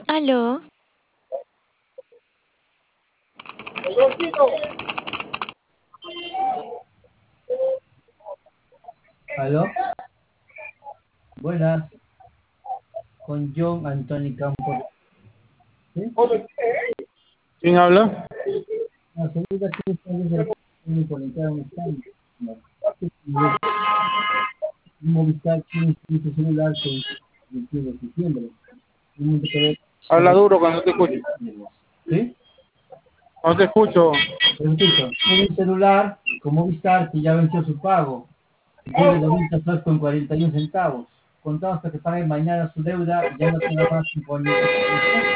Aló, Aló, buenas, con John Anthony Campos. ¿Sí? ¿Quién habla? La segunda que está desde el técnico conectado en España. Un Movistar tiene su celular que el 21 de septiembre. Un mundo que ve Habla duro cuando te escucho. ¿Sí? No te escucho. Te escucho. Tiene un celular con Movistar que ya venció su pago. Debe 90 soles con 41 centavos. Contado hasta que pague mañana su deuda y ya no tenga más inconvenientes.